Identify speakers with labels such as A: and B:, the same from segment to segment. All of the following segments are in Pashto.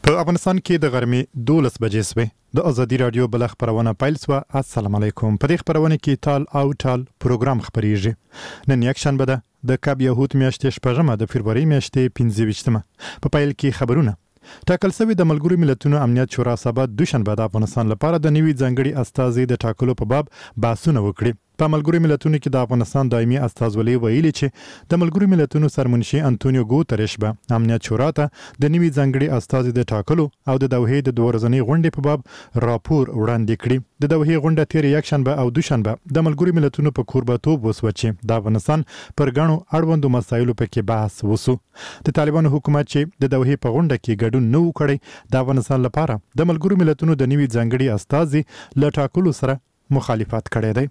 A: په افغانستان کې د غرمې 12 بجې سوې د ازادي رادیو بل خبرونه پیل سو. السلام علیکم. په دې خبرونه کې ټال او ټال پروګرام خبريږي. نن یک شنبه ده د کاب یهود میاشتې شپږمه د فبرवरी میاشتې 15مه. په پیل کې خبرونه ټاکل شوی د ملګرو ملتونو امنیت شورا سبا دوشنبه د افغانستان لپاره د نوي ځانګړي استازي د ټاکلو په باب بحثونه وکړي. په ملګرو ملتونو کې د افغانستان دایمي استازولي ویلي چې د ملګرو ملتونو سرمنشي انټونیو ګوتریش به امنیت شورا ته د نوي ځانګړي استازي د ټاکلو او د دوحې د دورزنی غونډې په باب راپور وړاندې کړي. د دوحې غونډه تیر یک شنبه او دوشنبه د ملګرو ملتونو په کوربتوب وسو چې د افغانستان پر غاڼو اړوندو مسایلو په کې بحث وسو. د طالبانو حکومت چې د دوحې په غونډه کې ګډون نه وکړي د افغانستان لپاره د ملګرو ملتونو د نوي ځانګړي استازي ل ټاکلو سره مخالفت کړی دی.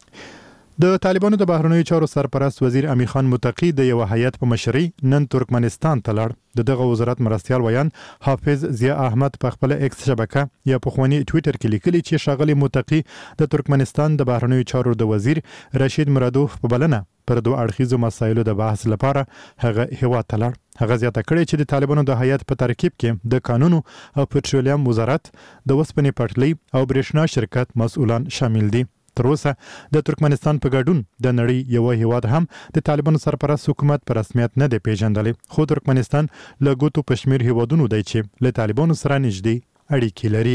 A: د طالبانو د بهرنیو چارو سرپرست وزیر امیر خان متقی د یو هیئت په مشرۍ نن ترکمنستان ته لاړ. دغه وزارت مرستيال ویان حافظ ضیا احمد په خپل ایکس شبکه یا په خواني ټوئیټر کې لیکلي چې شاغلي متقی د ترکمنستان د بهرنیو چارو د وزیر رشید مرادوف په بلنه پر دوه اړخیزو مسایلو د بحث لپاره هغه هیواد ته لاړ. هغه زیاته کړې چې د طالبانو د هیئت په ترکیب کې د قانونو او پټرولیم وزارت د وسپنې پټلۍ او برېښنا شرکت مسؤلان شامل دي. تر اوسه د ترکمنستان په ګډون د نړۍ یو هیواد هم د طالبانو سرپرست حکومت په رسمیت نه دی پیژندلی، خو ترکمنستان له ګوتو پشمیر هیوادونو دی چې له طالبانو سره نږدې اړیکې لري.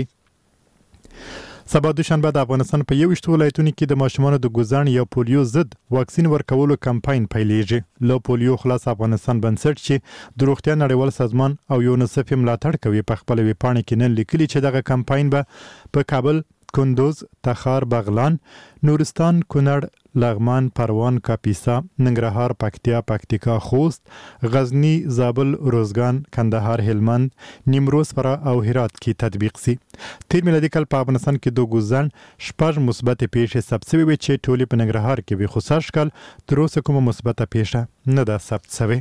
A: سبا دوشنبه د افغانستان په 21 ولایتونو کې د ماشومانو د ګوزان یا پولیو ضد واکسین ورکولو کمپاین پیلېږي. له پولیو خلاص افغانستان بنسټ چې د روغتیا نړیوال سازمان او یونیسف ملاتړ کوي په خپل ویبپاڼه کې نن لیکلي چې دغه کمپاین به په کابل، کندوز، تخار، بغلان، نورستان، کونړ، لغمان، پروان، کاپیسا، ننګرهار، پکتیا، پکتیکا، خوست، غزنی، زابل، روزګان، کندهار، هلمند، نیمروز، فراه او هرات کې تطبیق سي. تیر میلادي کال په افغانستان کې د ګوزان شپږ مثبت پیښې ثبت شوې وي چې ټولې په ننګرهار کې وي، خو سږ کال تر اوسه کومه مثبته پیښه نه ده ثبت شوې.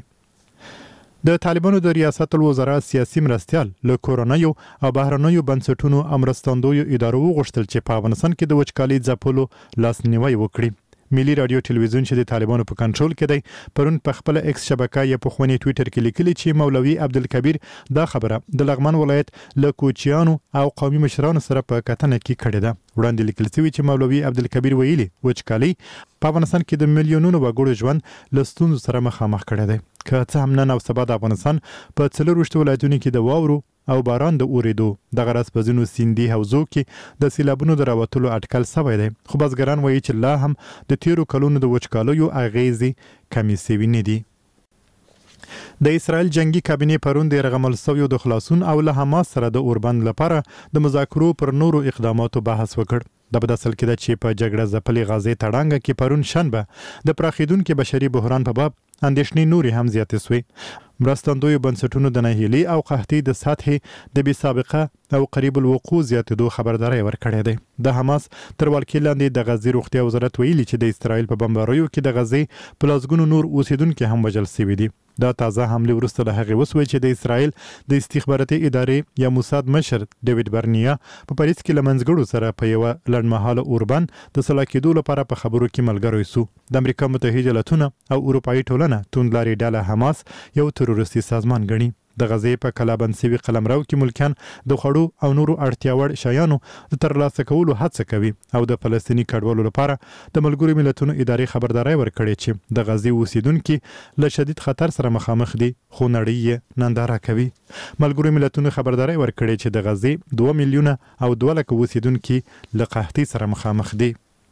A: د طالبانو د ریاست الوزرا سیاسي مرستيال له کورونایو او بهرنیو بنسټونو امرستندویو ادارو غوښتل چې په افغانستان کې د وچکالۍ ځپلو لاسنیوي وکړي. ملي رادیو ټلویزیون چې د طالبانو په کنټرول کې دی پرون په خپل ایکس شبکه یا په خواني ټوئیټر کې لیکلي چې مولوي عبدالکبیر دا خبره د لغمان ولایت له کوچیانو او قومي مشرانو سره په کتنه کې کړې ده. وړاندې لیکل شوی چې مولوي عبدالکبیر ویلي وچکالۍ په افغانستان کې د میلیونونو وګړو ژوند له ستونزو سره مخامخ کړی دی. که څه هم نن او سبا د افغانستان په 24 ولایتونو کې د واورو او باران د اوریدو د غرض په ځینو سیندي حوزو کې د سیلابونو د راوتلو اټکل شوی دی، خو بزګران وایي چې لا هم د تیرو کلونو د وچکالیو اغیزې کمې شوې نه دي. د اسرائیل جنگي کابینې پرون د یرغمل شویو د خلاصون او له حماس سره د اوربند لپاره د مذاکرو پر نورو اقداماتو بحث وکړ. د بداسل کې د چې په جګړه ځپلې غزې تړانګه کې پرون شنبه د پراخیدونکو بشري بحران په باب اندېښنې نوري هم زیاتې شوې. مرستندویو بنسټونو د ناهیلي او قحطۍ د سطحې د بې سابقه او قریب الوقوع زیاتېدو خبرداری ورکړې ده. د حماس تر ولکې لاندې د غزې روغتیا وزارت ویلي چې د اسرائیل په بمباریو کې د غزې په لسګونو نور اوسیدونکو هم وژل شوي دي. دا تازه حمله وروسته له هغې وسوې چې د اسرائیل د استخباراتي ادارې یا موساد مشر ډیوډ برنیا په پاریس کې له منځګړو سره په یوه لنډمهاله اوربند د سلا کېدو لپاره په خبرو کې ملګری سو. د امریکا متحده ایالاتونه او اروپایي ټولنه توندلارې ډله حماس یو تروریستي سازمان ګڼي. د غزې په کلابند سوي قلمرو کې ملکیان د خوړو او نورو اړتیا وړ شیانو د ترلاسه کولو هڅه کوي او د فلسطیني کډوالو لپاره د ملګرو ملتونو ادارې خبرداری ورکړې چې د غزې اوسیدونکو له شدید خطر سره مخامخ دي، خو نړۍ یې ننداره کوي. ملګرو ملتونو خبرداری ورکړې چې د غزې 2 میلیونه او 2 لک اوسیدونکو له قحطۍ سره مخامخ دي.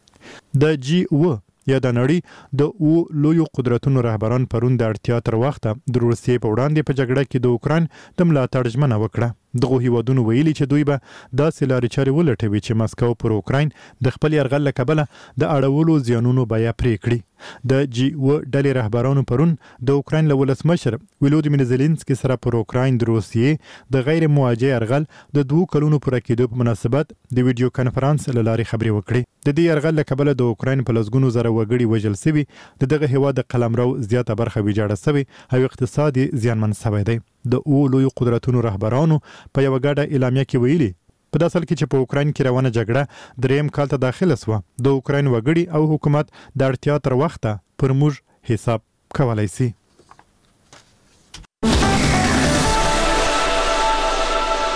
A: د G7 یا د نړۍ د لویو قدرتونو رهبران پرون د اړتیا تر وخته د روسیې په وړاندې په جګړه کې د اوکراین د ملاتړ ژمنه وکړه. دغه هیوادونو ویلي چې دوی به داسې لارې چارې ولټوي چې مسکو پر اوکراین د خپل یرغل له کبله د اړولو زیانونو بیه پرې کړي. د G7 ډلې رهبرانو پرون د اوکراین له ولسمشر ولودیمیر زيلنسکي سره پر اوکراین د روسیې د غیر مواجه یرغل د 2 کلونو پوره کېدو په مناسبت د ویډیو کانفرنس له لارې خبرې وکړې. د دې یرغل له کبله د اوکراین په لسګونو زره وګړي وژل شوي، دغه هیواد د قلمرو زیاته برخه ویجاړه شوې او اقتصادي زیانمن شوی دی. د لویو قدرتونو رهبرانو په یو غاډه اعلامیه کې ویلي په داسې حال کې چې په اوکراین کې روانه جګړه دریم کال ته داخله شوه، د اوکراین وګړي او حکومت د اړتیا تر وخته پر موږ حساب کولای شي.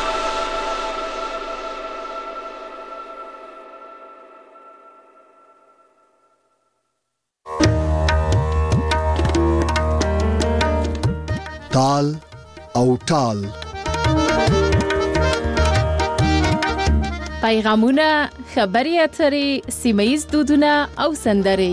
B: تال او ټال.
C: پیغامونه، خبري اترې، سیمه‌ییز دودونه او سندرې.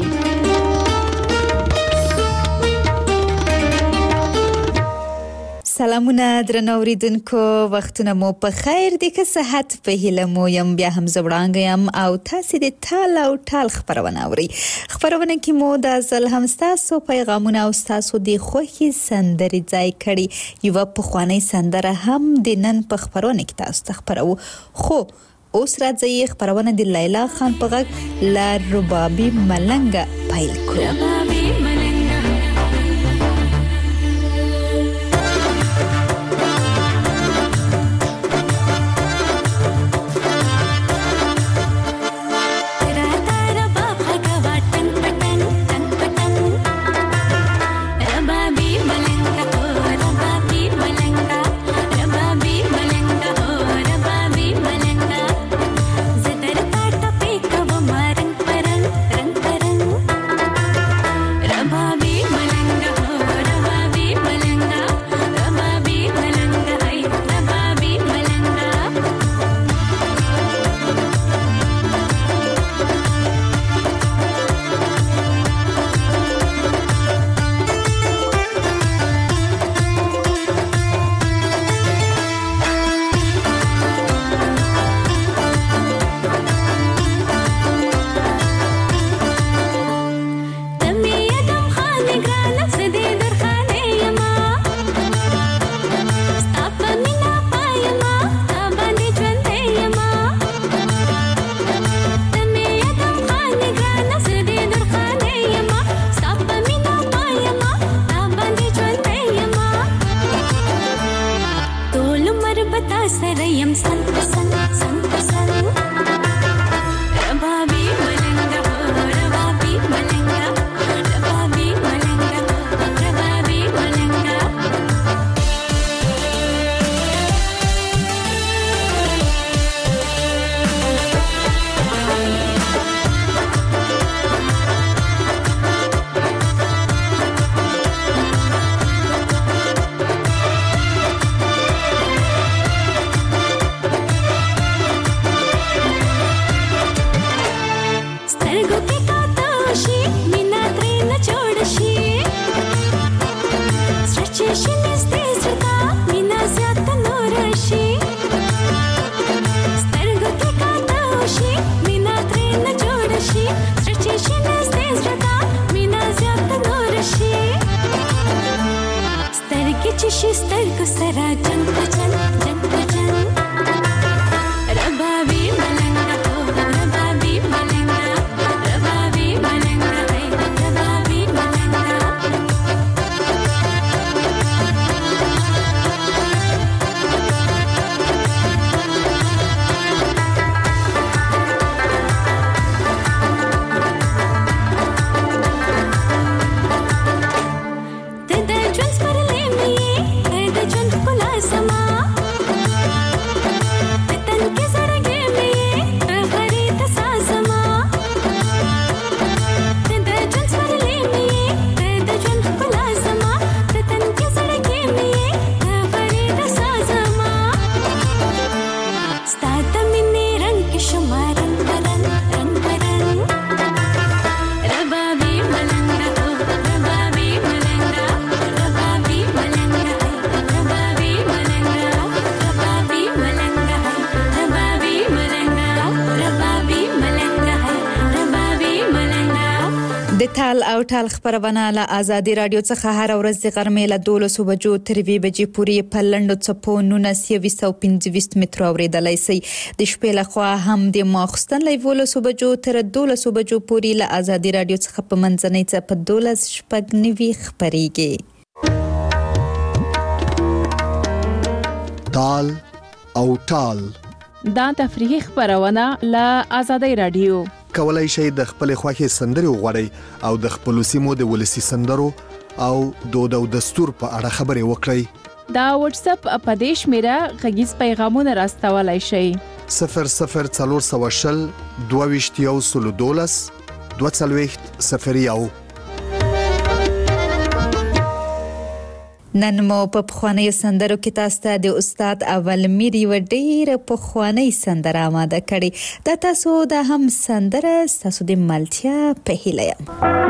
D: سلامونه درنو اوریدونکو، وختونه مو په خیر دي، که صحت په هیله مو یم. بیا هم زه وړاندې یم او تاسې د تال او ټال خپرونه اورئ. خپرونه کې مو د ځل هم ستاسو پیغامونه او ستاسو د خوښې سندرې ځای کړي. یوه پخوانۍ سندره هم د نن په خپرونه کې تاسو ته خپرو. خو اوس راځي خپرونه د لیلا خان په غږ له ربابي ملنګه پیل کړو. د تال او ټال خبرونه له آزادي رادیو څخه هر ورځ د غرمې له 12 بجو تر 2 بجې پورې په لنډو څپو 1925 متر اوریدلای شئ. د شپې له خوا هم د ماخستن له 12 بجو تر 12 بجو پورې له آزادي رادیو څخه په منځنۍ څپه 12:90 خبريږي.
B: تال او ټال
C: دا تفریحي خبرونه له آزادي رادیو.
B: کولای شئ د خپل خوښي سندري وغوړئ او د خپل سیمو د ولسی سندرو او دود او دستور په اړه خبري وکړئ.
C: دا واتس اپ په دیش میرا غږیز پیغامونه راستولای شئ.
B: 0040 22 22 01.
D: نن مو په پخوانیو سندرو کې تاسو ته د استاد اول میر یو ډېره پخوانۍ سندره آماده کړې. دا تاسو د هم سندره تاسو د ملتیا په هیله یم.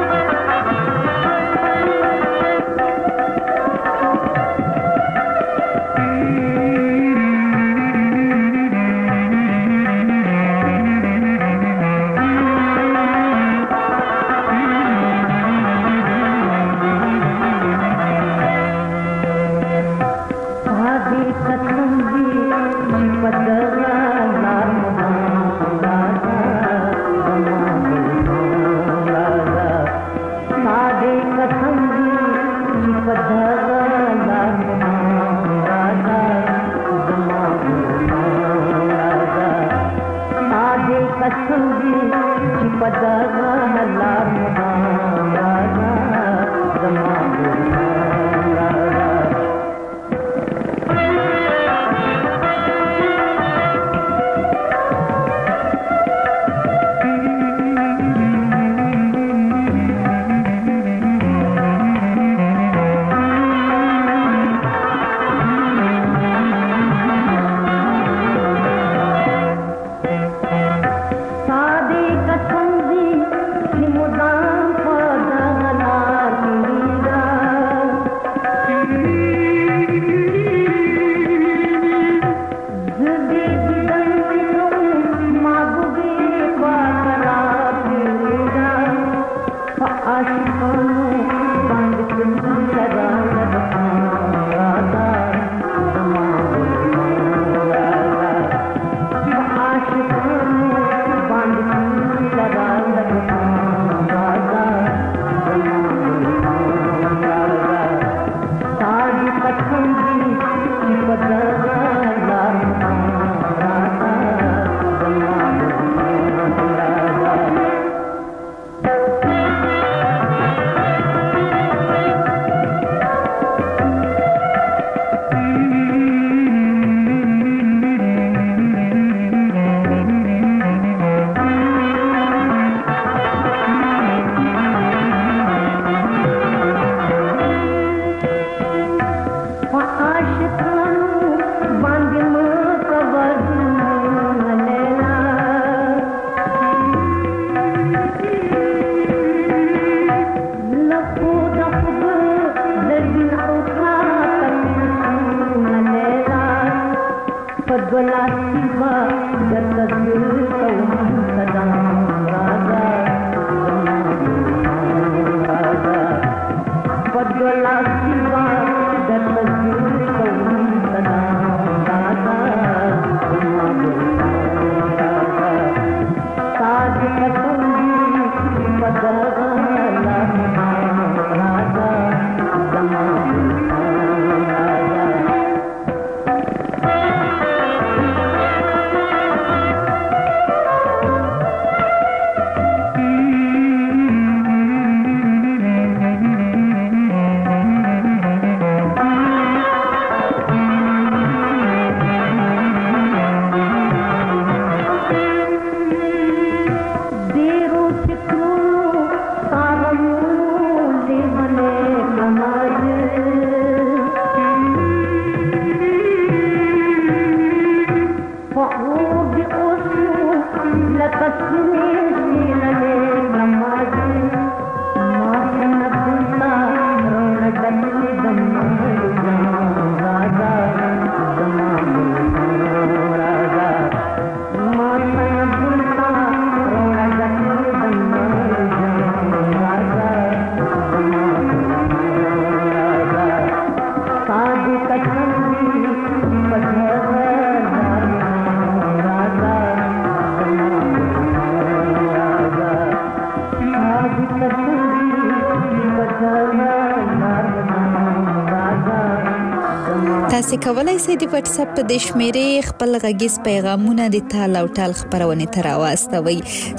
D: تاسو کولای شئ د واتس اپ د شمیرې خپل غږیز پیغامونه د تال او ټال خبرونه تر واستوي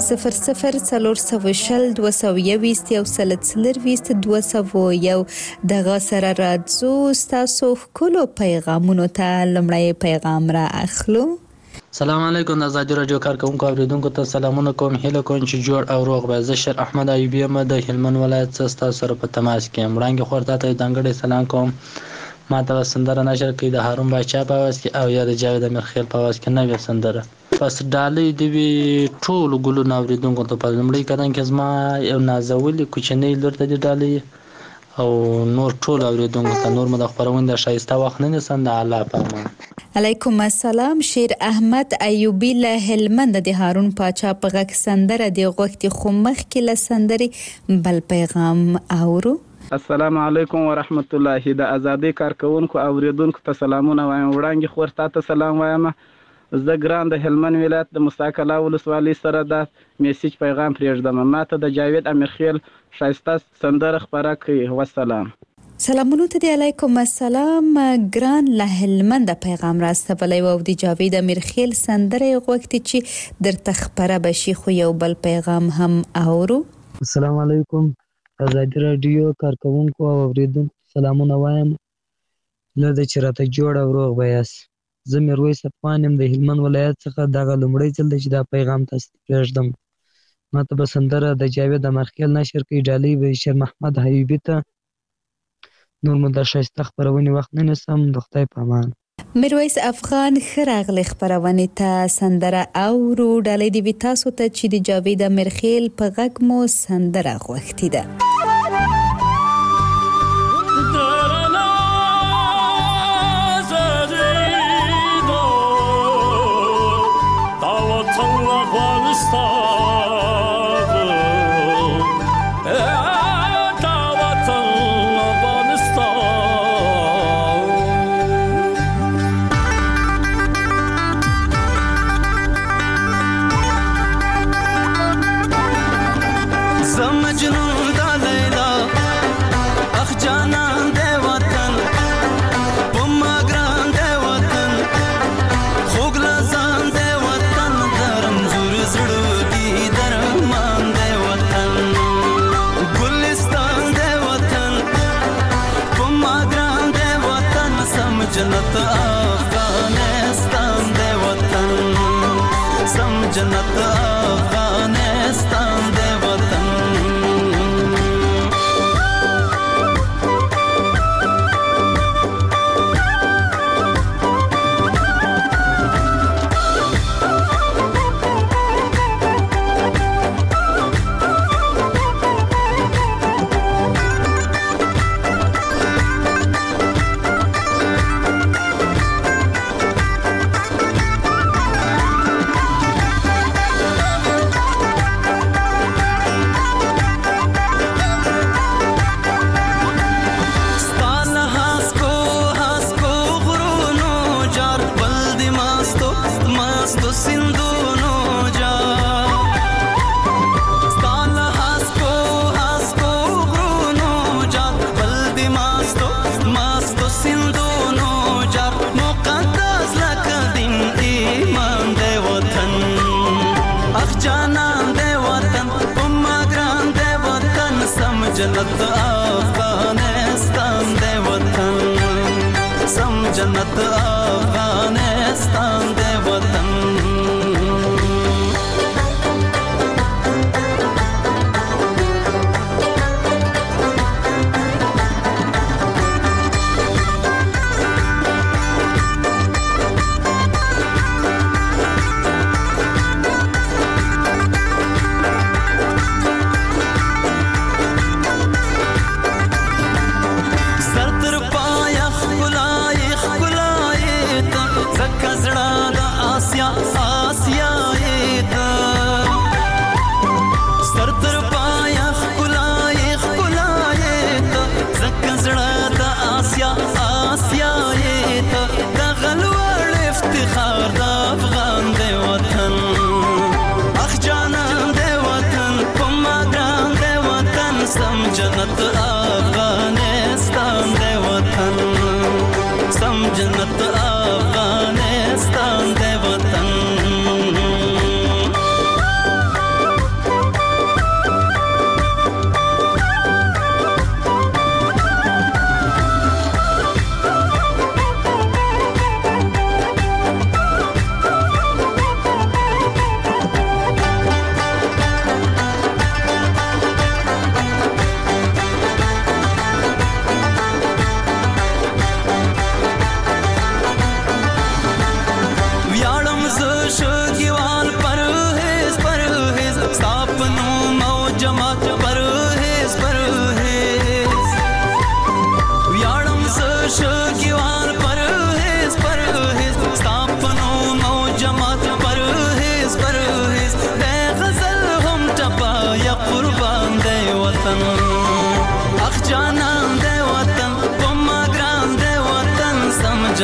D: 00402221 دغه سره راځو تاسو خپل پیغامونه ته لمړی پیغام را اخلو.
E: سلام علیکم د آزادي رادیو کارکونکو اوریدونکو ته سلامونه کوم. هیله کوم چې جوړ او روغ به. زه شر احمد ایوبی یم د هلمند ولایت څخه تاسو سره په تماس کې یم. وړاندې خورته ته دنګړې سلام کوم. ما ته سندره نشر کړي د هارون باچا په आवाज کې او یا د جاوید امیرخیل په आवाज کې نوې سندره. پس ډالۍ د وی ټول ګلو ناوریدونکو ته په لمړی کدان کې زما یو نازولي کوچنی لور ته دی ډالۍ او نور ټول اوریدونکو ته نور مد خبرونه د شایسته وخت نه سند الله پامان.
D: علیکم السلام. شیر احمد ایوبی له هلمند د هارون پاچا په غږ سندره دی غوښتي خو مخ کې له سندري بل پیغام اورو.
F: السلام علیکم ورحمت الله. د ازادي کارکونکو اوریدونکو ته سلامونه وایم. وړاندې خو ورته سلام وایم. زه ګران د هلمند ولایت د مساکلا ولسوالۍ سره د میسج پیغام پرېږدم. ماته د جاوید امیرخیل شایسته سندره خبره کوي. والسلام.
D: سلامونه ته علیکم السلام. ګران له هلمند پیغام راستولی او د جاوید امیرخیل سندره غوښتي چې درته خبره بشي خو یو بل پیغام هم اورو.
G: السلام علیکم. ازادي رادیو کارکونکو او اوریدونکو سلامونه وایم. له د چرته جوړ او روغ بیاس. زه میرویس افغان يم د هلمند ولایت څخه دغه لومړی ځل چې دا پیغام تاسو ته پرېږدم. ماته به سندره د جاوید امیرخیل نشر کړي. ډالۍ به شیر محمد حبیبي ته. نور مو د شایسته خبرونې وخت نه نیسم. د خدای په امان.
D: میرویس افغان خراغلی خبرونه ته سندره اورو. ډالۍ دی تاسو ته چې د جاوید امیرخیل په غږ مو سندره غوښتي ده.
H: جنت افغانستان دے وطن سم جنت افغانستان دے وطن جنت افغانستان دے وطن سم جنت افغانستان دے وطن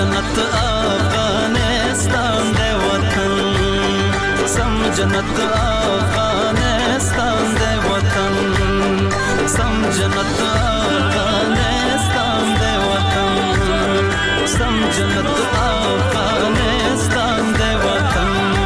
H: جنت افغانستان دی وطن سم جنت افغانستان دی وطن سم جنت افغانستان دی وطن سم جنت افغانستان دی وطن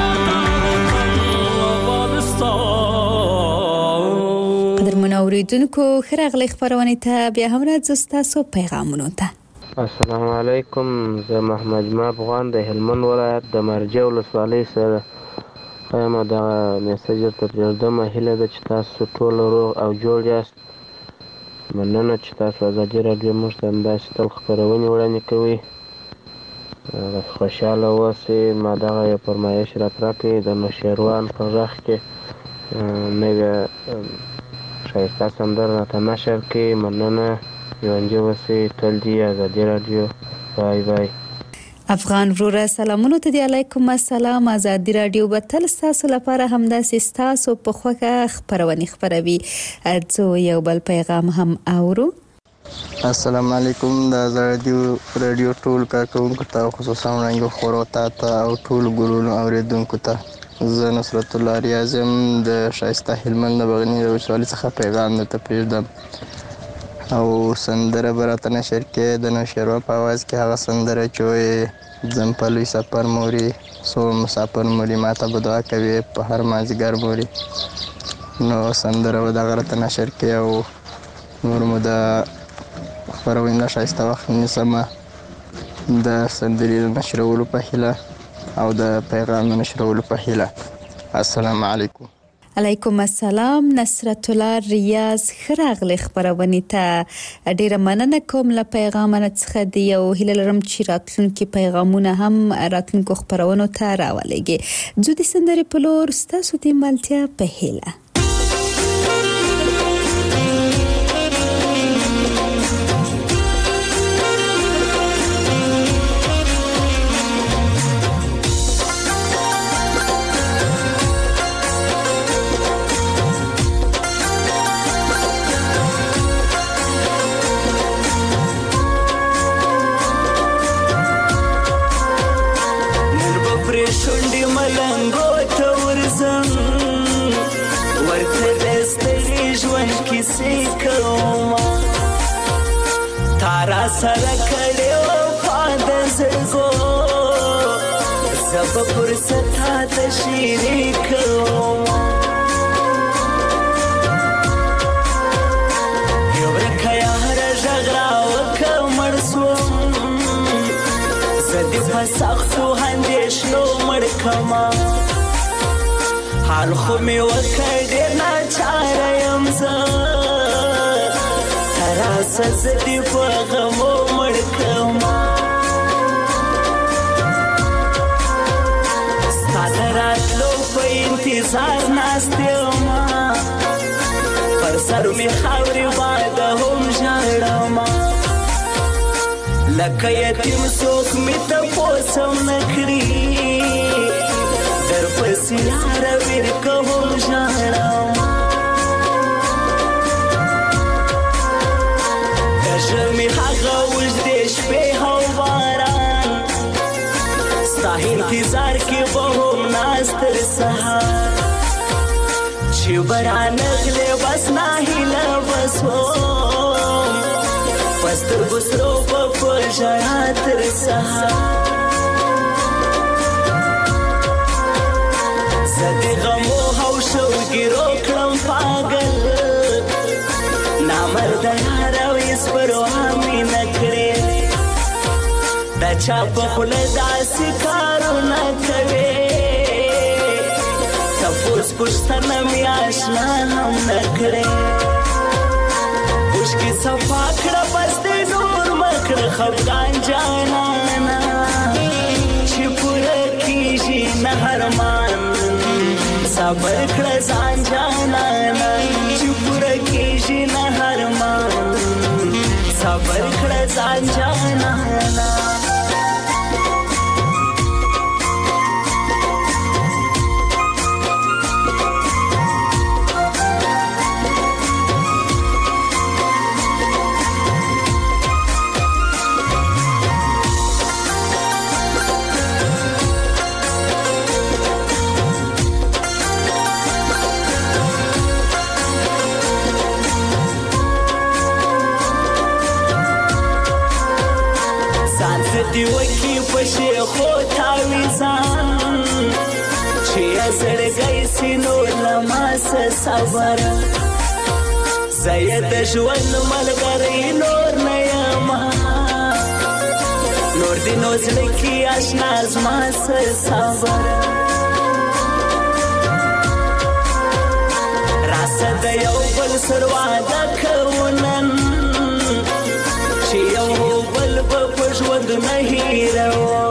D: قدرمن اوریدونکو خراغلی خبرونه ته بیا هم راځو ستاسو پیغامونو ته.
I: السلام علیکم، زه محمد جمع افغان د هلمند ولایت د مرجع ولسوالۍ سره یم. دغه میسج درته پرېږدم. هیله ده چې تاسو ټول روغ او جوړ یاست. مننه چې تاسو ازادي راډیو موږ ته همداسې تل خپرونې وړاندې کوئ. خوشحاله اوسئ. ما دغه یو فرمایش راکړی د نوشیروان په غږ کې نوې ښایسته سندره راته نشر کړي. مننه، ژوندي اوسئ. تل دې ازادي راډیو. بای بای.
D: افغان وروره سلامونو ته دی. علیکم السلام. ازادي راډیو به تل ستاسو لپاره همداسې ستاسو په خوښه خپرونې خپروي. څو یو بل پیغام هم اورو.
J: السلام علیکم. د ازادي راډیو ټول کارکونکو ته خصوصا وړاندې خورو ته او ټول ګلونو اوریدونکو ته زه نصرت الله ریاض یم د ښایسته هلمند د بغني ولسوالۍ څخه پیغام درته پرېږدم او سندره به راته نشر کړې د نوشیروان په اواز کې هغه سندره چې وایي ځم په لوی سفر موري څو مسافر موري ماته به دعا کوي په هر مازدیګر موري. نو سندره به دغه راته نشر کړې او نور مو د خپرونې نه ښایسته وخت نیسمه د سندرې د نشرولو په هیله او د پیغام د نشرولو په هیله. السلام علیکم.
D: علیکم السلام. نصرت الله ریاض خراغلی خبرونه ته ډیره مننه کوم له پیغامونو څخه دی او هیله لرم چې راتلونکي پیغامونه هم راتلونکو خبرونو ته راولېږي. زه د سندرې په لور ستاسو د ملتیا په هیله.
H: شونډې ملنګو ته ورځم ورته د ستړي ژوند کیسې کوم تا را سره کړې وفا د زړګو زه به فرصت ته شیرې کوم یو ورکه یاره غږ راوکړه مړ شوم زه دې په سختو اندېښنو مړ کړمه حال خو مې وکړ ډېر ناچاره یم زه ته راسه زه دې په غمو مړ کړمه ستا د راتلو په انتظار ناست یمه پر سر مې خاورې باده هم ژاړمه لکه یتیم څوک مې تپوس هم نه کړي درپسې یاره ورکه هم ژاړمه د ژمې هغه اوږدې شپې او باران ستا انتظار کې به هم ناست تر سهار چې به رانغلې بس ناهیله به شوم په سترګو سرو به په ژړا تر سهار زه د غمو او شوګیرو کړم پاګل نامرده یاره ویس پروا مې نه کړې د چا په خوله داسې کارونه کوې تپوس پوښتنه مې اشنا هم نه کړې اوښکې صفا کړه بس دې نور مه کړه خفګان جانانه چې پوره کېږي نه ارمان صبر کړه ځان جانانه چې پوره کېږي نه ارمان صبر کړه ځان جانانه دی وکی پشی خوتا ویزان چی زړګی سینو لماس صبر زید ژوند ملګری نور نه یما نور دی نو زړه کې آشنا زما صبر راسه د یو بل سر وعده کوونن چې یو بل په ژوند نه هیرو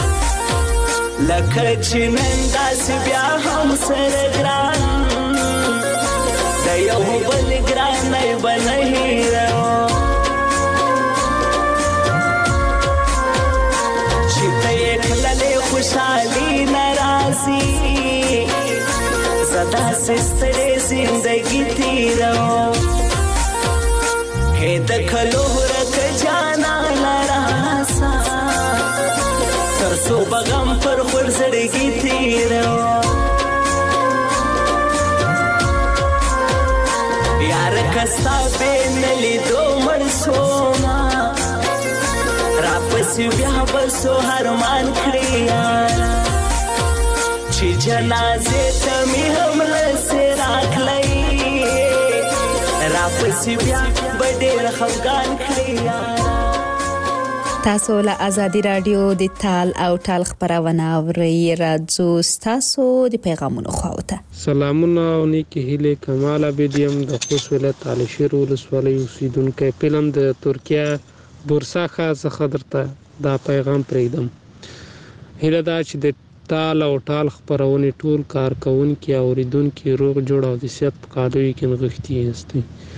H: لکه چې نن داسې بیا هم سره ګران د یو بل ګرانۍ به نه هیرو چې ته یې کللې خوشحالي نه راځي زه داسې ستړې زندګي تېروم هې د کلو ورک جانانه راسه تر څو به غم پر خپل زړګي تېروم یاره که ستا بې نه لیدو مړ شومه راپسې بیا به څو ارمان کړې یاره چې جنازې ته مې هم لسې راکړی راپسې بیا به ډېر خفګان کړې یاره
D: تاسو له ازادي رادیو د تال او ټال خبرونه اورئ راځو تاسو د پیغامونو خواته
K: سلامونه او نیکی هیله کمال ابدیم د خوست ولایت علي شیر ولسوالۍ اوسیدونکو فلم د ترکیه بورسا څخه درته دا پیغام پرېږدم هیله دا چې د تال او ټال خبرونه ټول کارکونکو اوریدونکو روغ جوړ او د صحت په قالوي کې نغښتي استي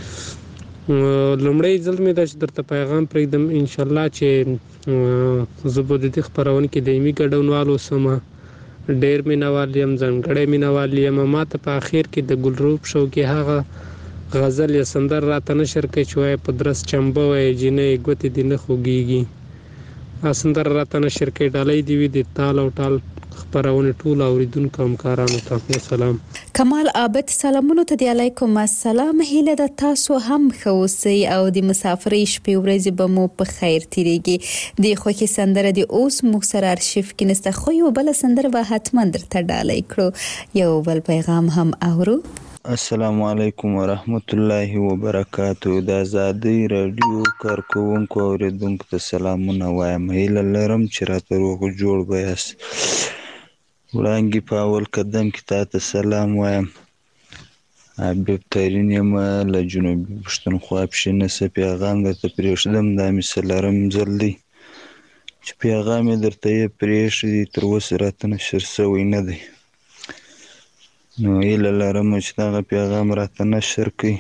K: لومړی ځل مې دا چې درته پیغام پرېږدم ان شاء الله چې زه به د دې خبرونه کې دایمي ګډونوال اوسم ډېر مینوال یم ځانګړی مینوال یم ما ته په اخر کې د ګلروب شو کې هغه غزل یا سندر راته نشر کوي چې وایي په درس چمبه وایي جینۍ ګوتې دې نه خوږېږي سندر راته نشر کوي ډالۍ دې وي د تال او ټال خبرونه ټول اوریدونکو همکارانو ته سلام
D: کمال عابد سلامونه ته دی علیکم السلام هیله د تاسو هم خوسي او د مسافرۍ شپې ورځې به مو په خیر تیریږي د خوخي سندره د اوس مکسر ارشیف کې نسته خو یو بل سندره به حتما درته ډالۍ کړو یو بل پیغام هم اورو
L: السلام علیکم ورحمت الله وبرکاتو د ازادي رادیو کارکونکو اوریدونکو ته سلامونه وایم هیله لرم چې راته روغ جوړ بیاست وړانګې په اول قدم کې تاته سلام وایم حبیب ترین یم له جنوبي پښتونخوا پښینسه پیغام درته پرېږدم دا مې څلورم ځل دی چې پیغام یې درته یې پرېښی تر اوسه راته نشر شوی نه دی نو هیله لرم چې دغه پیغام راته نشر کړي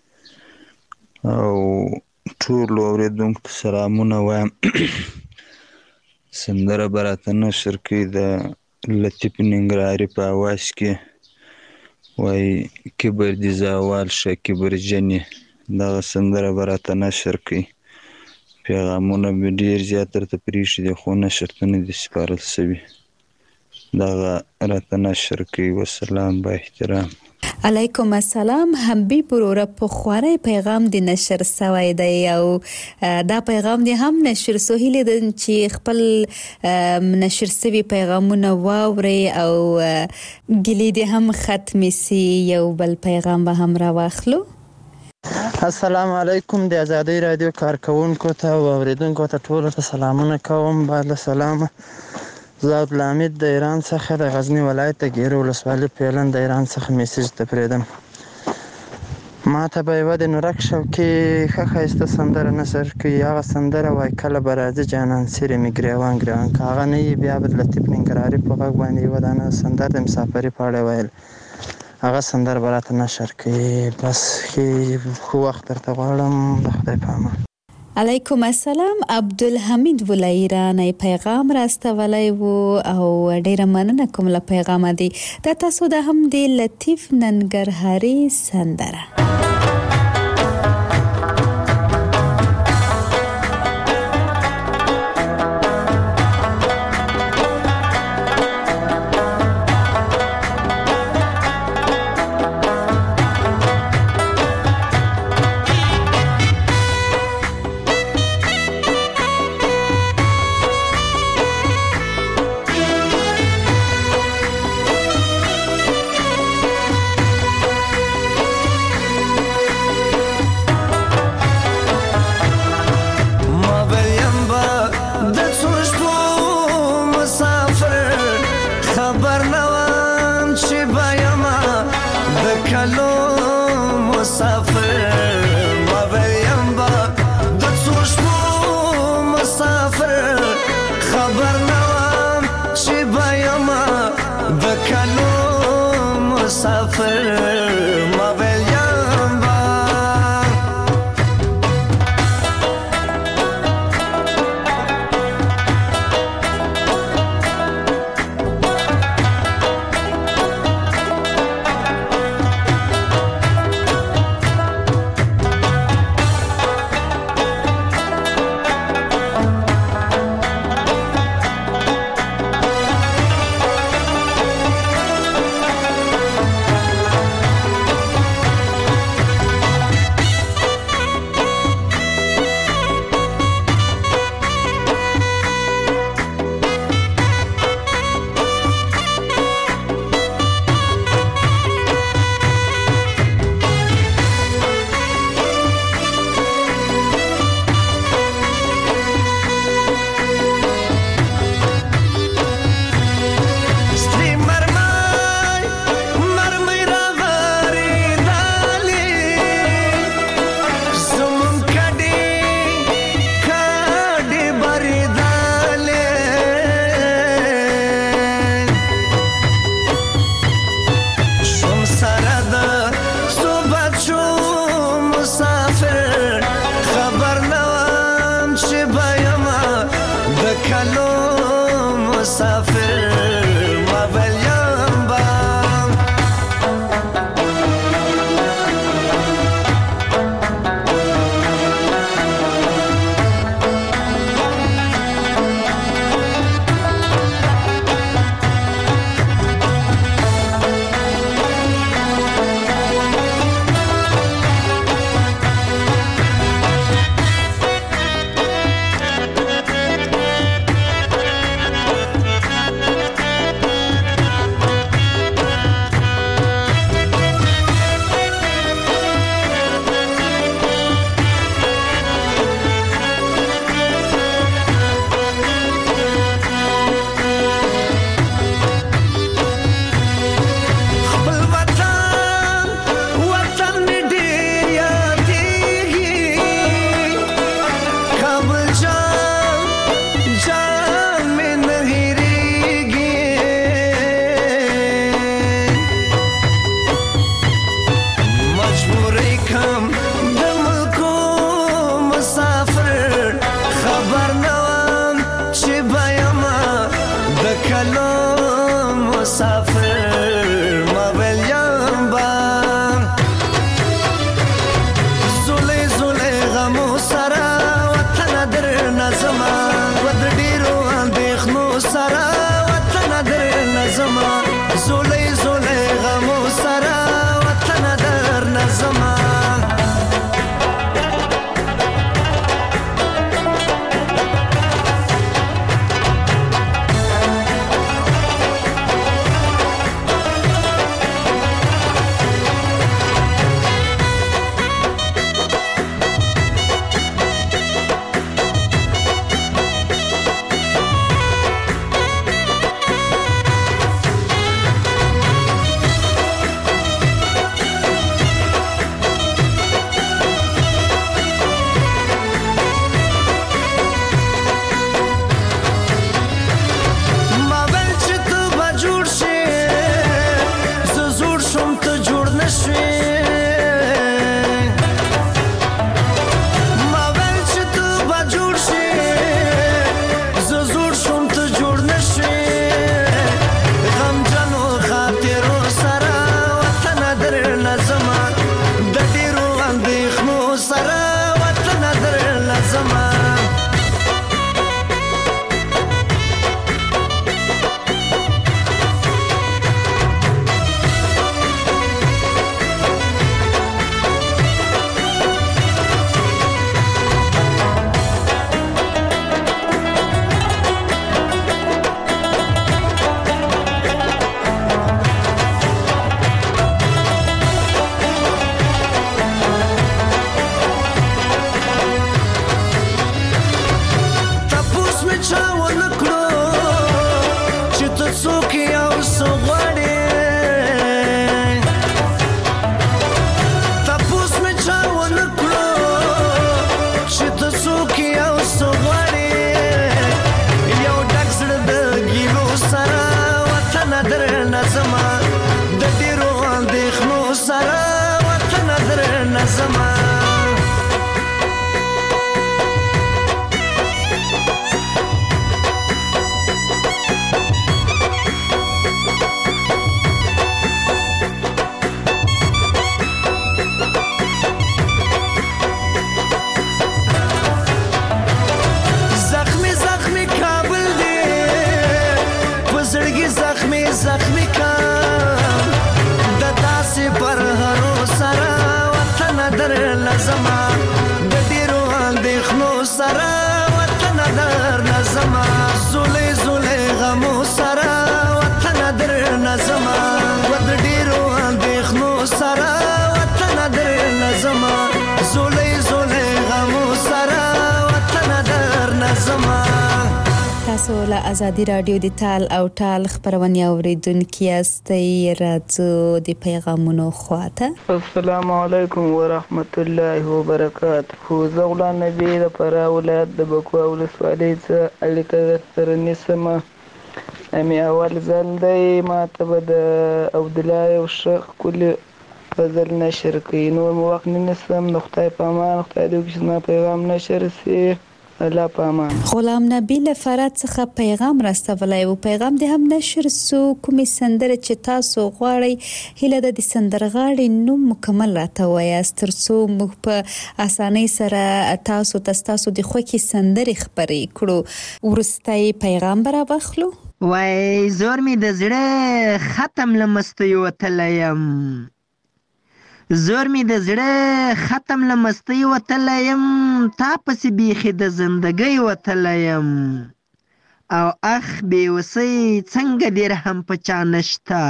L: او ټولو اورېدونکو ته سلامونه وایم سندره به راته نشر کړي د لطیف ننګرهاري په اواز کې وایي کبر دې زوال شه کبرجنې دغه سندره به راته نشر کړي پیغامونه مې ډېر زیات درته پرېښي دي خو نشر ته نه دي سپارل شوي دغه راته نشر کړي وسلام با احترام
D: علیکم السلام حبیب وروره په خواري پیغام د نشر سوی دی او دا پیغام دی هم نشر سهیل د چې خپل نشر سوي پیغامونه واوري او ګلی دی هم ختم سي یو بل پیغام به هم را واخلو
M: السلام علیکم د ازادي رادیو کارکونکو ته او اوریدونکو ته ټول ته سلامونه کوم بعد سلام زه عبدالحمید د ایران څخه د غزنی ولایت د ګیرو ولسوالۍ پیلن د ایران څخه میسج ته پرېږدم ما ته به یوه د نورک شوکي ښه ښایسته سندره نشر کړي هغه سندره وایي کله به راځي جانان څیرې مې ګریوان ګریوان که هغه نه وي بیا به د لطیف ننګرهاري په غږ باندې یوه دانه سندره د مسافرۍ په اړه ویل هغه سندره به راته نشر کړي بس ښه وخت درته غواړم د خدای په امان
D: علیکم السلام عبدالحمید ولایرانی پیغام راستولی وو او ډیره مننه کوم له پیغام دی دا تاسو د هم د لطیف ننګرهاري سندره
N: مسافر ما ویم با د څو شپو مسافر خبر نوام چې به یم د کلو مسافر ما ویم با
H: تپوس
N: نظما د ډیرو اندېښنو سره وطن در نظما زخمی کام د داسې پر هرو سره وطن در لزما د ډیرو اندېښنو سره وطن در لزما زولې زولې غمو سره وطن در لزما و د ډیرو اندېښنو سره وطن در لزما زولې زولې غمو سره وطن در لزما
D: تاسو له ازادي رادیو د تال او ټال خبرونه اوریدونکو یاستئ راځو د پیغامونو خواته
O: السلام علیکم ورحمت الله وبرکاته زه غلام نبی د فراه ولایت د بکوا ولسوالۍ څخه اړیکه سره نیسم امي اول ځل دی ماته به د عبدالله یو ښه ښکلي غزل نشر کوي نور مو وخت نه نیسم د خدای په امان خدای دې وکړي چې زما پیغام نشر سي الله په امان
D: غلام نبی له فرات څخه پیغام راستولی و پیغام دې هم نشر سو کومې سندره چې تاسو غواړئ هیله ده د سندرغاړي نوم مکمل راته وایاست تر څو موږ په اسانۍ سره تاسو د خوښې سندرې خپرې کړو وروستی پیغام به راواخلو
M: وای زور مې د زړه ختم له مستیو وتلی یم زور می د زړه ختم له مستۍ وتلی یم تا پسې بیخي د زندګۍ وتلی یم او اخ بېوسۍ څنګه دې رحم په چا نشته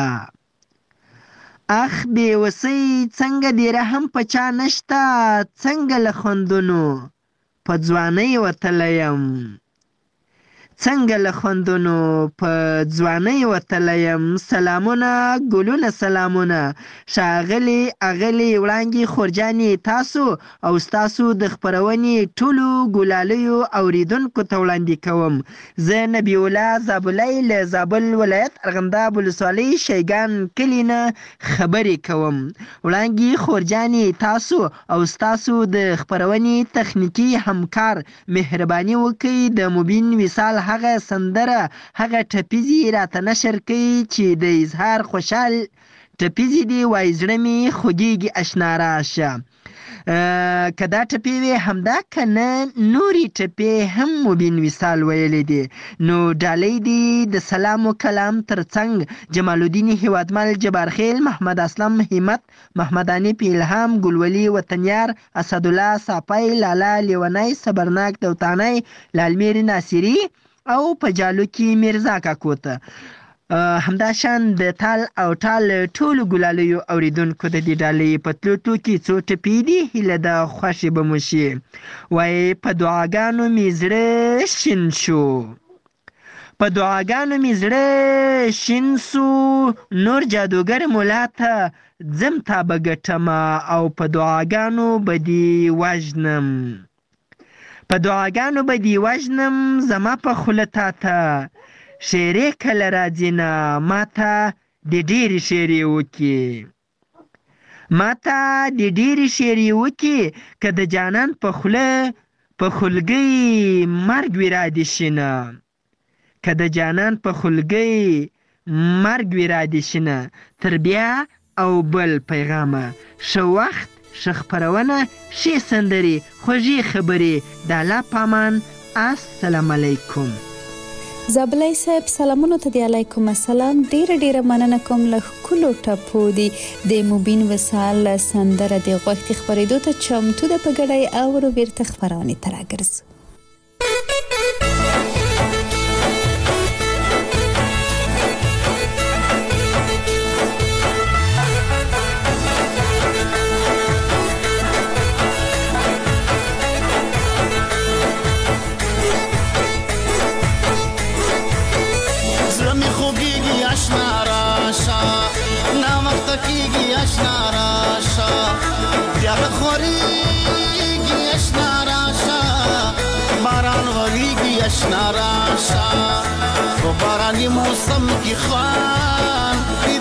M: اخ بېوسۍ څنګه دې رحم په چا نشته څنګه له خوندونو په ځوانۍ وتلی یم څنګه له خوندونو په ځوانۍ وتلی یم سلامونه ګلونه سلامونه ښاغلي اغلي وړانګې خورجانې تاسو او ستاسو د خپرونې ټولو ګلالیو اوریدونکو ته وړاندې کوم زه نبی الله زابلی له زابل ولایت ارغنداب ولسوالۍ شیګان کلي نه خبرې کوم وړانګې خورجانې تاسو او ستاسو د خپرونې تخنیکي همکار مهرباني وکړئ د مبین وصال هغه سندره هغه ټپیزې راته نشر کوي چې د اظهار خوشحال ټپیزې دي وای زړه مې خوږېږي اشنا راشه که دا ټپې وې همدا که نه نورې ټپې هم مبین وصال ویلی دي نو ډالۍ دي د سلام و کلام تر څنګ جمال الدین هیوادمل جبارخیل محمد اسلم همت محمد انیف الهام ګلولي وطنیار اسدالله صافی لالا لیونی صبرناک دوتانی لالمیر ناصری او په جالو کې میرزا کاکو ته همدا شان د تال او ټال ټولو ګلالیو اوریدونکو د دې ډالۍ په تلو کې څو ټپې دي هیله ده خوښې به مو شي وایي په دعاګانو مې زړه شین شو په دعاګانو مې زړه شین سو نور جادوګر مولا ته ځم تا به ګټمه او په دعاګانو به دې وژنم په دعاګانو به دې وژنم زما په خوله تا ته شیرې کله راځي نه ما ته د ډېرې شیرې وکړي ما ته د ډېرې شیرې وکړي که د جانان په خوله په خولګۍ مرګ وي رادې شي نه که د جانان په خولګۍ مرګ وي رادې شي نه تر بیا او بل پیغامه ښه وخت ښه خپرونه ښې سندرې خوږې خبرې د الله په امان السلام علیکم
D: زابلی صاحب سلامونو ته دی علیکم السلام ډیره مننه کوم له ښکلو ټپو دی د مبین وصال سندره د غوښتي خپرېدو ته چمتو ده په ګډۍ اورو بیرته خپرونې ته راګرځو
P: اشنا راشا و بارانی موسم کی خوان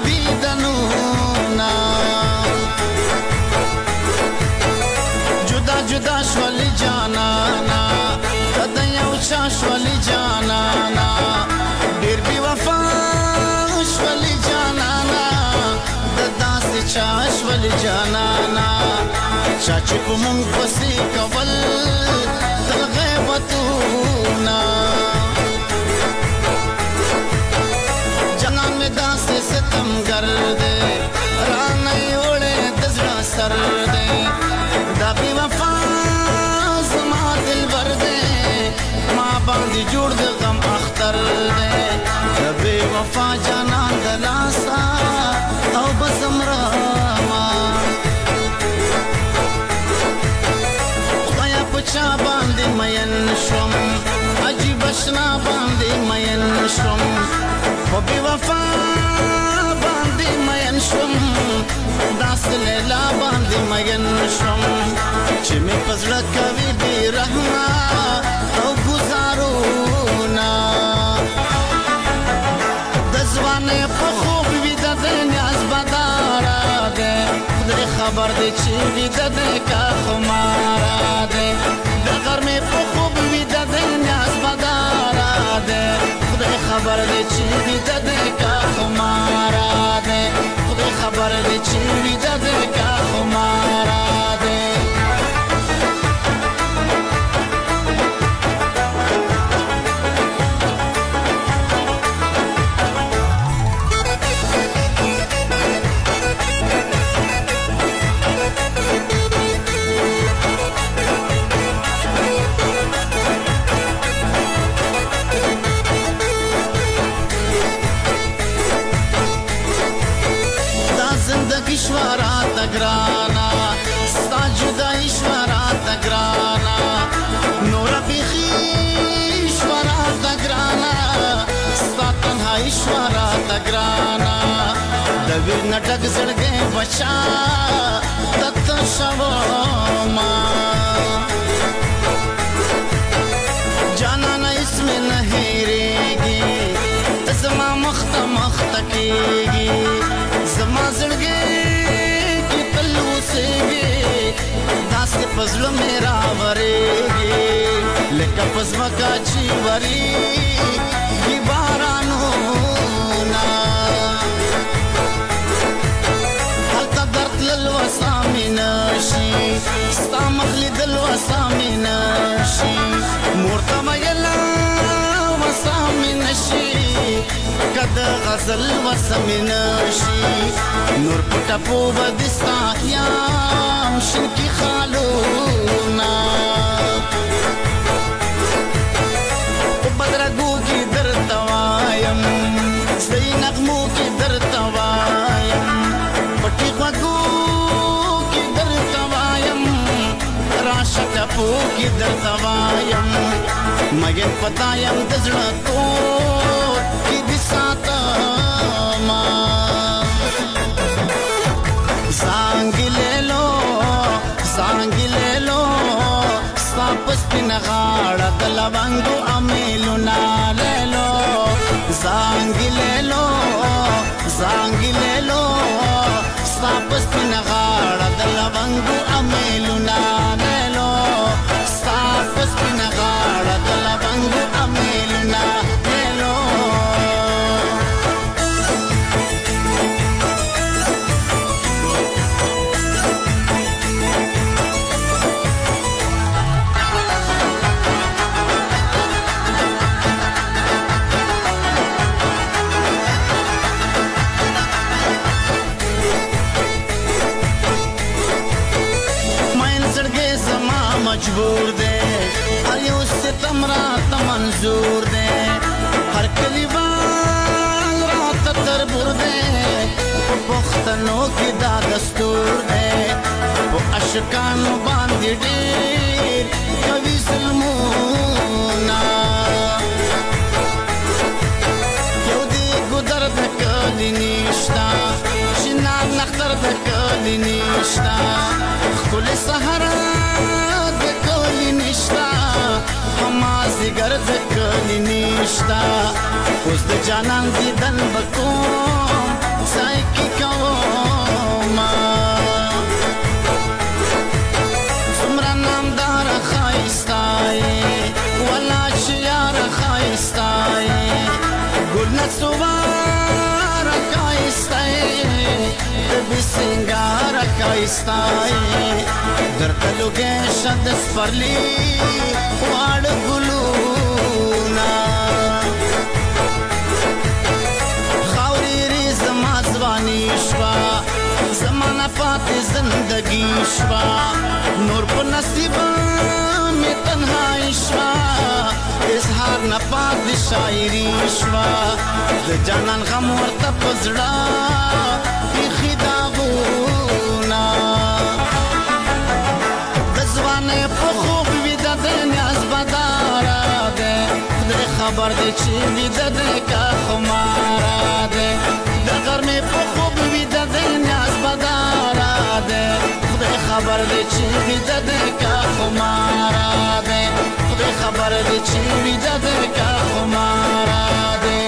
P: جانانا چاچ په مونږ پسې کول تل غیبتونا جانان مې داسې ستمګر دی رانه یې وړی د زړه سر دی دا بې وفا زما دلبر دی ما باندې جوړ د غم اختر دی د بې وفا جانان د لاسه او بزم راما خدایا په چا باندې مین شوم عجیب اشنا باندې مین شوم په بې وفا باندې مین شوم داسې لیلا باندې مین شوم چې مې په زړه کوي بې رحمه او ګزارونه د ځوانۍ په خوب ویده دی نیاز بداره دی خدای خبر دی چې ویده دی که خماره دی د غرمې په خوب ویده دی نیاز بداره دی خدای خبر دی چې ویده دی که خماره دی خدای خبر دی چې ویده دی که خماره دی ईश्वरा तगराना स्ता जुदा ईश्वरा तगराना नोरा बिखी ईश्वरा तगराना स्ता तन्हा ईश्वरा तगराना दवीर नटक जड़गे बचा तत्त शवमा जाना न इसमें नहीं रहेगी तज़मा मख्ता मख्ता कीगी زما زړګي کې تل اوسېږي داسې په زړه مې راورېږي لکه په ځمکه چې ورېږي بارانونه هلته درد تلل وسه مې نشي ستا مخ لیدل وسه مې نشي مور ته ویله وسه مې نشي کد غزل وسمنشی نور پټپو بدستا یام شنکی خالونا بدرګو کی درتوایم سې نغمو کی درتوایم پټي غو کی درتوایم راشټپو کی درتوایم مګر پتایم دزړه کو ساتما زانګلېلو ساپس پنغاړه د لونګو امیلونه لیلو زانګلېلو ساپس پنغاړه د لونګو امیلونه لیلو ساپس پنغاړه د لونګو امیلونه لیلو مجبور دے ہر یو ستم رات منظور دے ہر کلیوان رات تربور دے پختنوں کی دا دستور دے وہ اشکانو باندی ڈیر کبھی ظلمونا یو دی گدر دکلی نیشتا شنان نختر دکلی نیشتا خل سہرہ مازیګر د کلی نشتا اوس د جانان دیدن بکوم ځای کې کوم څومره نامدار ښایسته ولا چې یار ښایسته ګل نڅواره ښایسته د بې سینګاره ستای درته لوګې شد سپرلی واړ ګلونا خاورې ری زما ځواني شوا زمانه پاتې زندگی شوا نور په نصیب می تنهایی شوا اظهار نه پاتې شاعري شوا د جانان غم ورته پزړه بیخي داغونا د ځوانۍ په خوب ویده دی نیاز بداره دی خدای خبر دی چې ویده دی که خماره دی د غرمې په خوب ویده دی نیاز بداره دی خدای خبر دی چې ویده دی که خماره دی خدای خبر دی چې ویده دی که خماره دی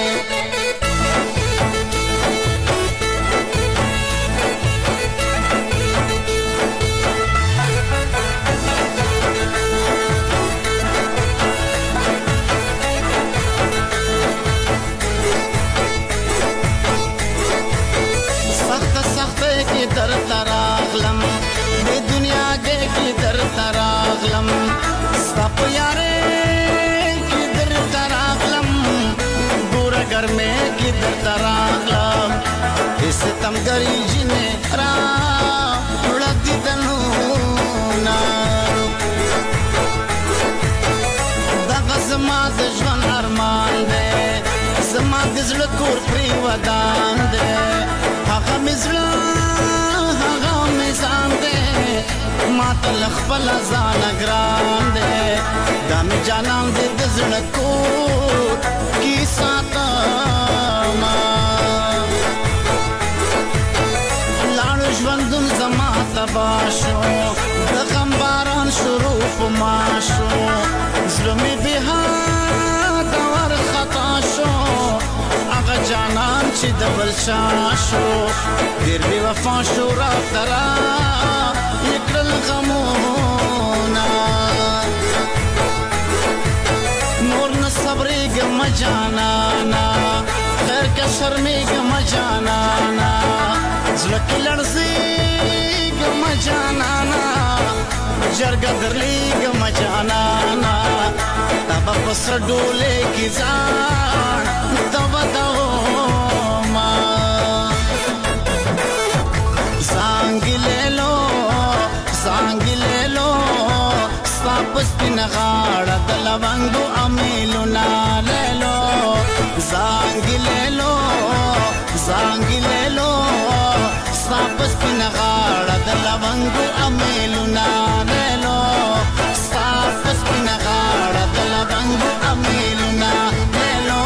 P: کی در تراغلم بے دنیا گے کی در تراغلم سپ یارے کی در تراغلم بورا گھر میں کی در تراغلم اس تم گری جنے را اڑا دی دنونا دغه زما د ژوند ارمان دی زما د زړه کور پرې ودان دی هغه مې زړه هغه مې ځان دی ما ته له خپله ځانه ګران دی دا مې جانان دی د زړه کور کې ساتمه لاړو ژوندون زما تباه شو د غم باران شروع په ما شو زړه مې بېحده ورخطا شو هغه جانان چې د بل چا شو ډېر بې وفا شو راته را یې کړل غمونه نور نه صبرېږم جانانا خیر که شرمېږم جانانا زړه کې لړزېږم جانانا جرګه درلېږم جانانا تا به په سره ډولۍ کې ځان ته ودوما زانګې لیلو ستا په سپینه غاړه د لونګو امیلونه لیلو زانګې لیلو ستا په سپینه غاړه د لونګو امیلونه لیلو ستا په سپینه غاړه د لونګو امیلونه لیلو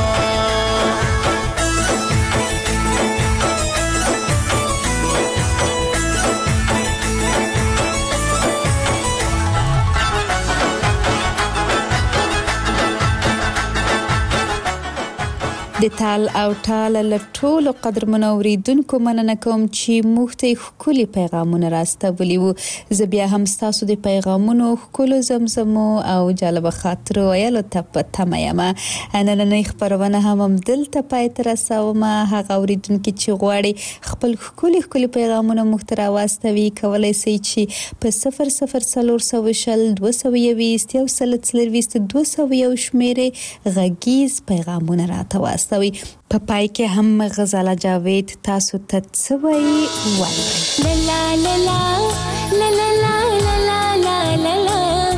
D: د تال او ټال له ټولو قدرمنو اوریدونکو مننه کوم چې موږ ته ښکلي پیغامونه راستولي وو زه بیا هم ستاسو د پیغامونو ښکلو زمزمو او جالبه خاطرو ویلو ته په تمه یم نننۍ خپرونه هم همدلته پای ته رسوم هغه اوریدونکي چې غواړي خپل ښکلي پیغامونه موږ ته راواستوي کولی سئ چې په 004022 شمیرې غږیز پیغامونه راته واستوي په پای کې هم غزاله جاوید تاسو ته څه وایي لا لا لا لا لا لا لا لا لا لا لا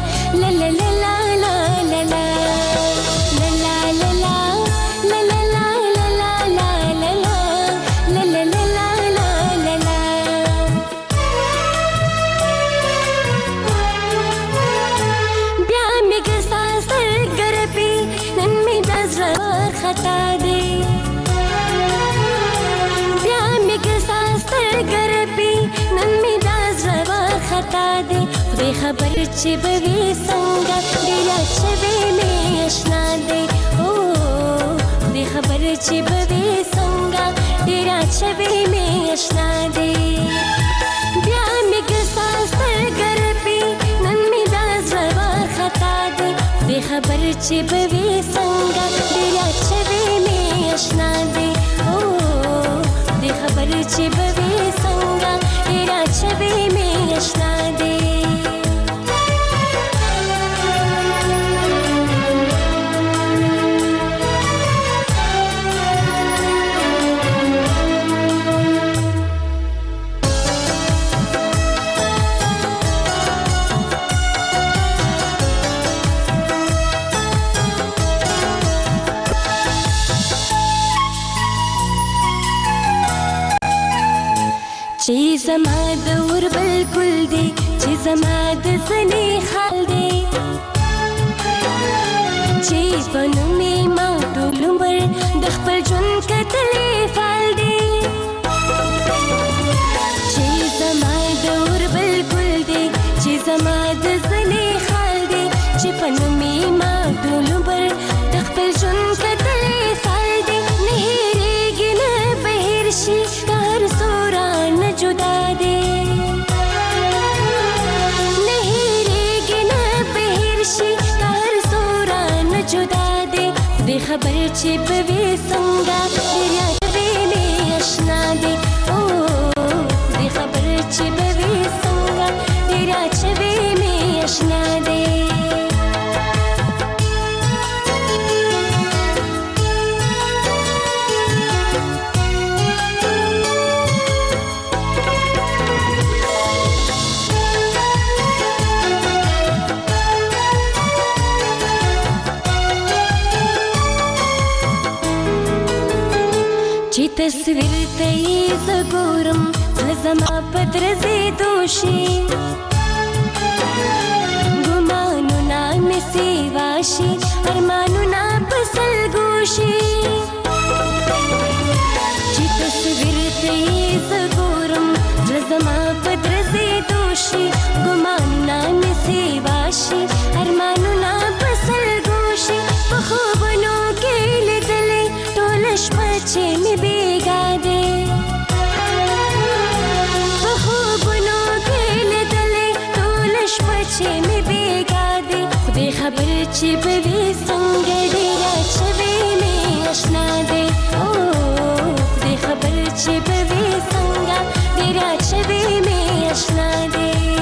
D: خبر چې بوي څنګه ډېر چوي مې آشنا دی او دې خبر چې بوي څنګه ډېر چوي مې آشنا دی بیا مې ګساس تر پی نن مې دا زړه خطا دی دې خبر چې بوي څنګه ډېر چوي مې آشنا دی او دې خبر چې بوي څنګه
Q: तेरा छवि में अशना दे ची जमाद और बिल्कुल दे ची जमाद सने खाल दे ची बनू में माटो लुमर दखपल जुन कतले फाल दे ची जमाद और बिल्कुल दे ची जमाद सने खाल दे ची बनू में माटो लुमर दखपल जुन कतले फाल दे नहीं रेगी न बहिरशी कार सोरा न जुदा दे नहीं रेगी न बहिरशी कार सोरा न जुदा दे खुदे खबर चे बवे संगा तेरा छवि में अशना दे ओ खुदे खबर चे बवे संगा तेरा छवि में अशना दे ची तस्वीर तई जगोरम खजमा पद्रजे दोषी गुमानु ना नसीवाशी अरमानु ना पसल गोशी ची तस्वीर तई जगोरम खजमा पद्रजे दोषी गुमानु ना नसीवाशी अरमानु ना पसल गोशी बखूबनो के लिदले टोलश पचे में बेगा दे बखूबनो के लिदले टोलश पचे में बेगा दे खुदे खबर चे बवे संग तेरा छवि में अशना दे ओ खुदे खबर चे बवे संग तेरा छवि में अशना दे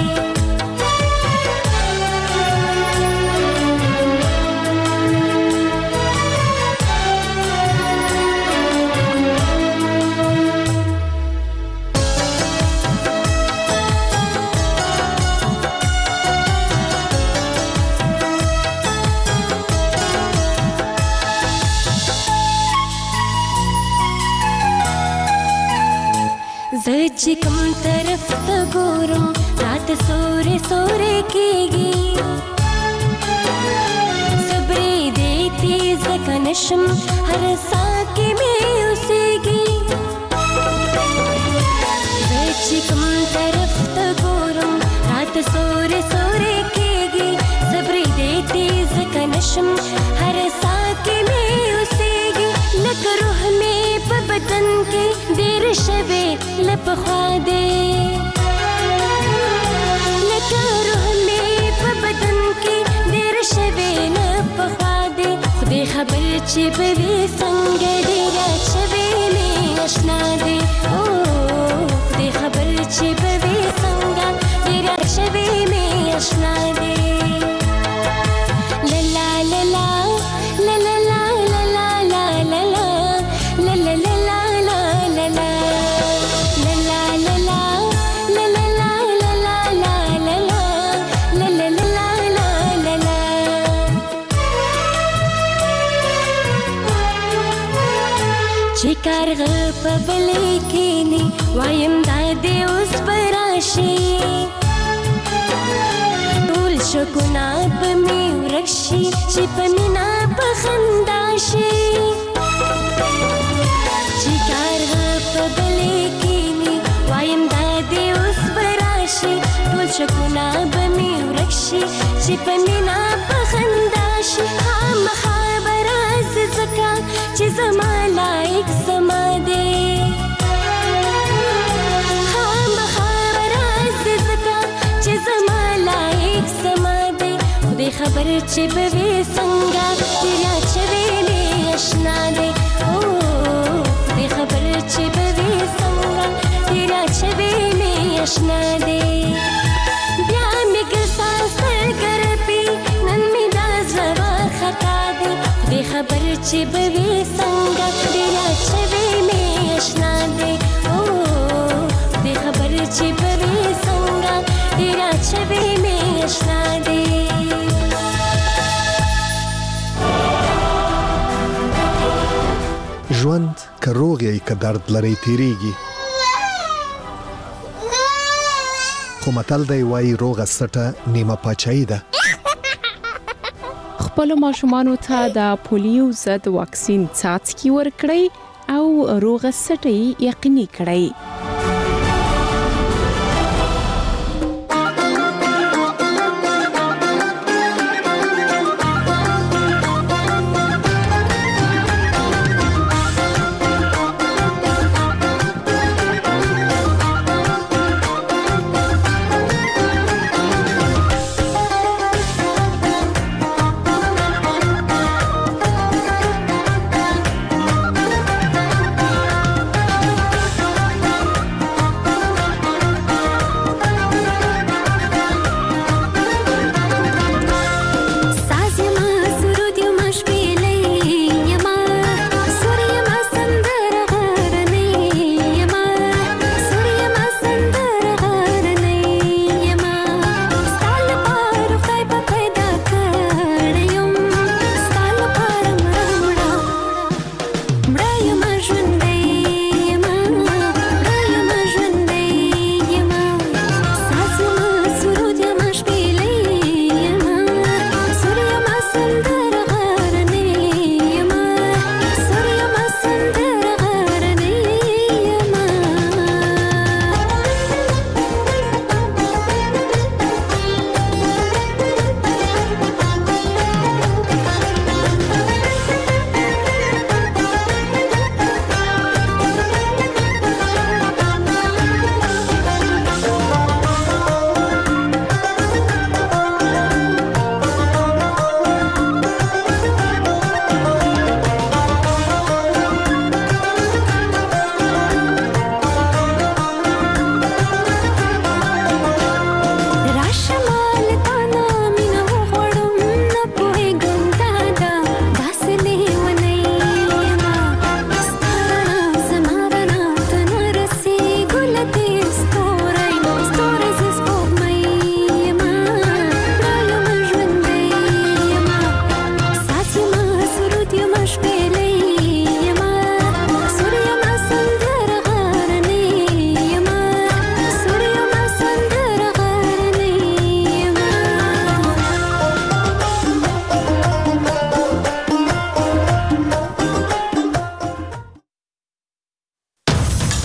Q: ज़ज्जी कम तरफ तगोरम रात सोरे सोरे केगी सबरे देती ज़कनशम हर साके में उसेगी ज़ज्जी कम तरफ तगोरम रात सोरे सोरे केगी सबरे देती ज़कनशम हर साके में उसेगी लक रूह में बदन के देर शबे लब ख्वादे लका रूह में बदन के देर शबे लब ख्वादे खुदे खबर चे बवे संग तेरा छवि में अशना दे ओ खुदे खबर चे बवे संग तेरा छवि में अशना दे लला लला लला लला लला लला लला चिकार पबले कीनी वायम दादे उस पराशी टूल शकुनाब में रक्षी शिपमिना पखंदाशी चिकार पबले कीनी वायम दादे उस पराशी टूल शकुनाब में रक्षी शिपमिना पखंदाशी हम खबराज जका चिज़मा लाइक समा दे हम खबराज जका चिज़मा लाइक समा दे खुदे खबर चे बवे संगा तेरा छवि में अशना दे ओ खुदे खबर चे बवे संगा तेरा छवि में چې به وي څنګه ډېر چوي مې آشنا دی او دې خبر چې به وي څنګه ډېر چوي مې آشنا دی
B: ژوند که روغ یې که درد لري تیریږي خو متل دی وایي روغه سټه نیمه پاچاهي ده
C: خپل ماشومانو ته د پولیو ضد واکسین څاڅکي ورکړئ او روغه سټي یقیني کړئ